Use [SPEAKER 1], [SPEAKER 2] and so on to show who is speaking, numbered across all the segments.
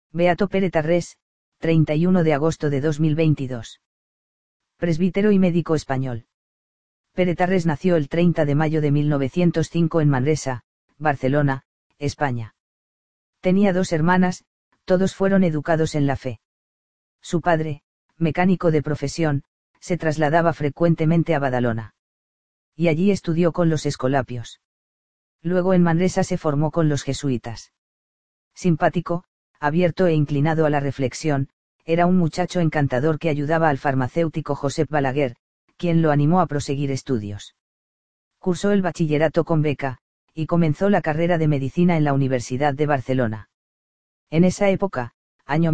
[SPEAKER 1] Beato Pere Tarrés, 31 de agosto de 2022. Presbítero y médico español. Pere Tarrés nació el 30 de mayo de 1905 en Manresa, Barcelona, España. Tenía 2 hermanas, todos fueron educados en la fe. Su padre, mecánico de profesión, se trasladaba frecuentemente a Badalona. Y allí estudió con los escolapios. Luego en Manresa se formó con los jesuitas. Simpático, abierto e inclinado a la reflexión, era un muchacho encantador que ayudaba al farmacéutico Josep Balaguer, quien lo animó a proseguir estudios. Cursó el bachillerato con beca, y comenzó la carrera de medicina en la Universidad de Barcelona. En esa época, año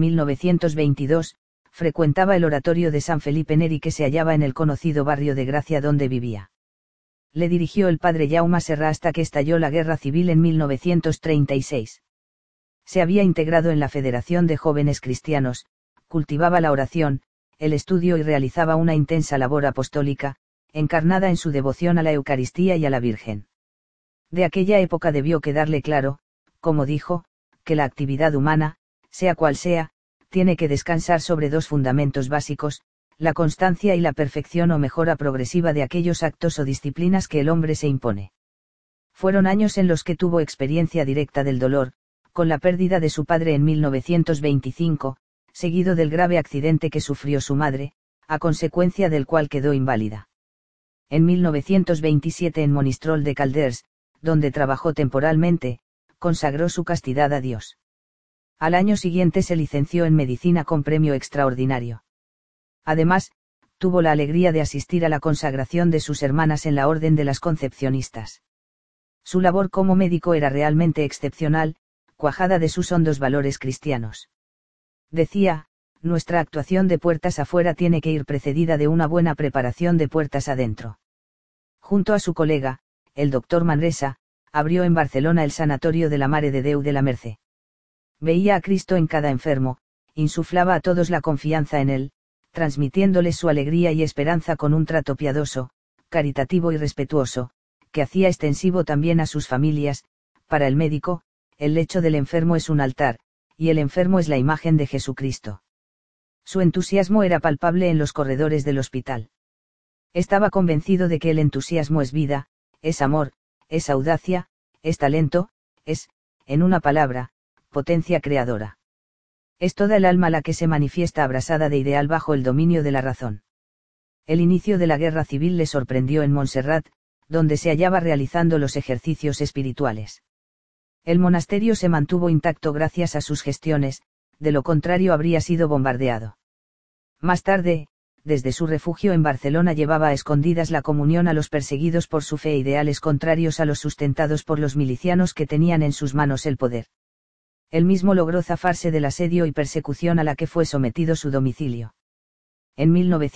[SPEAKER 1] 1922, frecuentaba el oratorio de San Felipe Neri que se hallaba en el conocido barrio de Gracia donde vivía. Le dirigió el padre Jaume Serra hasta que estalló la Guerra Civil en 1936. Se había integrado en la Federación de Jóvenes Cristianos, cultivaba la oración, el estudio y realizaba una intensa labor apostólica, encarnada en su devoción a la Eucaristía y a la Virgen. De aquella época debió quedarle claro, como dijo, que la actividad humana, sea cual sea, tiene que descansar sobre 2 fundamentos básicos, la constancia y la perfección o mejora progresiva de aquellos actos o disciplinas que el hombre se impone. Fueron años en los que tuvo experiencia directa del dolor, con la pérdida de su padre en 1925, seguido del grave accidente que sufrió su madre, a consecuencia del cual quedó inválida. En 1927 en Monistrol de Calders, donde trabajó temporalmente, consagró su castidad a Dios. Al año siguiente se licenció en medicina con premio extraordinario. Además, tuvo la alegría de asistir a la consagración de sus hermanas en la Orden de las Concepcionistas. Su labor como médico era realmente excepcional, cuajada de sus hondos valores cristianos. Decía, nuestra actuación de puertas afuera tiene que ir precedida de una buena preparación de puertas adentro. Junto a su colega, el doctor Manresa, abrió en Barcelona el sanatorio de la Mare de Déu de la Mercè. Veía a Cristo en cada enfermo, insuflaba a todos la confianza en él, transmitiéndoles su alegría y esperanza con un trato piadoso, caritativo y respetuoso, que hacía extensivo también a sus familias. Para el médico, el lecho del enfermo es un altar, y el enfermo es la imagen de Jesucristo. Su entusiasmo era palpable en los corredores del hospital. Estaba convencido de que el entusiasmo es vida, es amor, es audacia, es talento, es, en una palabra, potencia creadora. Es toda el alma la que se manifiesta abrasada de ideal bajo el dominio de la razón. El inicio de la guerra civil le sorprendió en Montserrat, donde se hallaba realizando los ejercicios espirituales. El monasterio se mantuvo intacto gracias a sus gestiones, de lo contrario habría sido bombardeado. Más tarde, desde su refugio en Barcelona llevaba a escondidas la comunión a los perseguidos por su fe e ideales contrarios a los sustentados por los milicianos que tenían en sus manos el poder. Él mismo logró zafarse del asedio y persecución a la que fue sometido su domicilio. En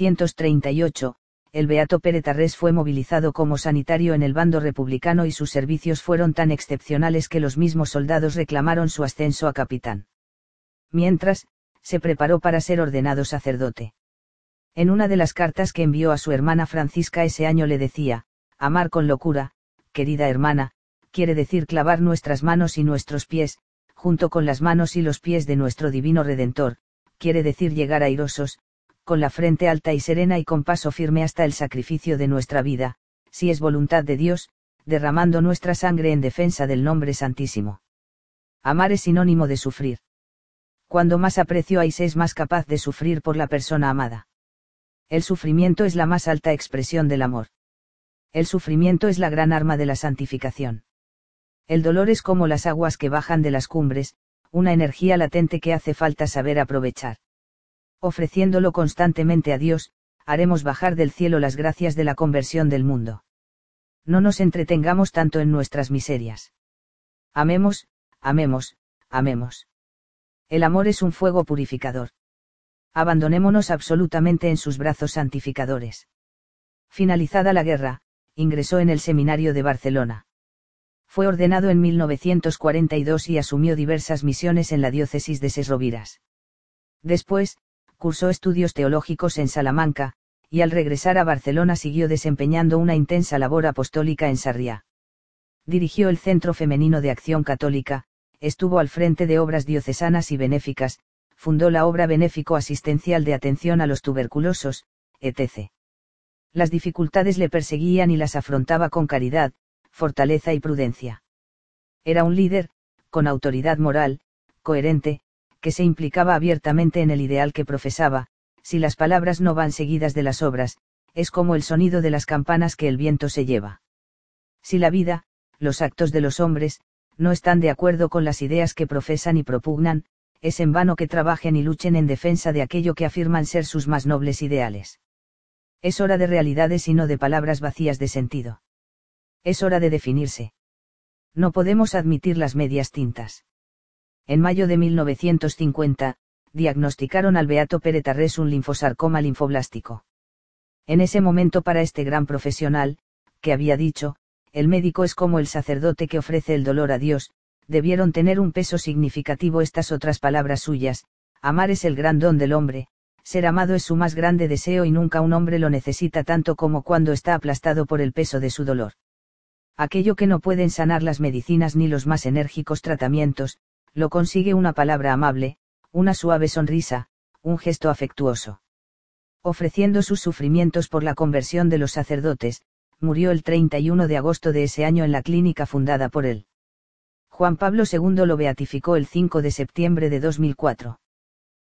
[SPEAKER 1] 1938, el beato Pere Tarrés fue movilizado como sanitario en el bando republicano y sus servicios fueron tan excepcionales que los mismos soldados reclamaron su ascenso a capitán. Mientras, se preparó para ser ordenado sacerdote. En una de las cartas que envió a su hermana Francisca ese año le decía, amar con locura, querida hermana, quiere decir clavar nuestras manos y nuestros pies, junto con las manos y los pies de nuestro divino Redentor, quiere decir llegar airosos, con la frente alta y serena y con paso firme hasta el sacrificio de nuestra vida, si es voluntad de Dios, derramando nuestra sangre en defensa del nombre santísimo. Amar es sinónimo de sufrir. Cuando más aprecio hay se es más capaz de sufrir por la persona amada. El sufrimiento es la más alta expresión del amor. El sufrimiento es la gran arma de la santificación. El dolor es como las aguas que bajan de las cumbres, una energía latente que hace falta saber aprovechar. Ofreciéndolo constantemente a Dios, haremos bajar del cielo las gracias de la conversión del mundo. No nos entretengamos tanto en nuestras miserias. Amemos, amemos, amemos. El amor es un fuego purificador. Abandonémonos absolutamente en sus brazos santificadores. Finalizada la guerra, ingresó en el seminario de Barcelona. Fue ordenado en 1942 y asumió diversas misiones en la diócesis de Ses Rovires. Después, cursó estudios teológicos en Salamanca, y al regresar a Barcelona siguió desempeñando una intensa labor apostólica en Sarriá. Dirigió el Centro Femenino de Acción Católica, estuvo al frente de obras diocesanas y benéficas, fundó la obra benéfico-asistencial de atención a los tuberculosos, etc. Las dificultades le perseguían y las afrontaba con caridad, fortaleza y prudencia. Era un líder, con autoridad moral, coherente, que se implicaba abiertamente en el ideal que profesaba. Si las palabras no van seguidas de las obras, es como el sonido de las campanas que el viento se lleva. Si la vida, los actos de los hombres, no están de acuerdo con las ideas que profesan y propugnan, es en vano que trabajen y luchen en defensa de aquello que afirman ser sus más nobles ideales. Es hora de realidades y no de palabras vacías de sentido. Es hora de definirse. No podemos admitir las medias tintas. En mayo de 1950, diagnosticaron al beato Pere Tarrés un linfosarcoma linfoblástico. En ese momento para este gran profesional, que había dicho, el médico es como el sacerdote que ofrece el dolor a Dios, debieron tener un peso significativo estas otras palabras suyas: amar es el gran don del hombre, ser amado es su más grande deseo y nunca un hombre lo necesita tanto como cuando está aplastado por el peso de su dolor. Aquello que no pueden sanar las medicinas ni los más enérgicos tratamientos, lo consigue una palabra amable, una suave sonrisa, un gesto afectuoso. Ofreciendo sus sufrimientos por la conversión de los sacerdotes, murió el 31 de agosto de ese año en la clínica fundada por él. Juan Pablo II lo beatificó el 5 de septiembre de 2004.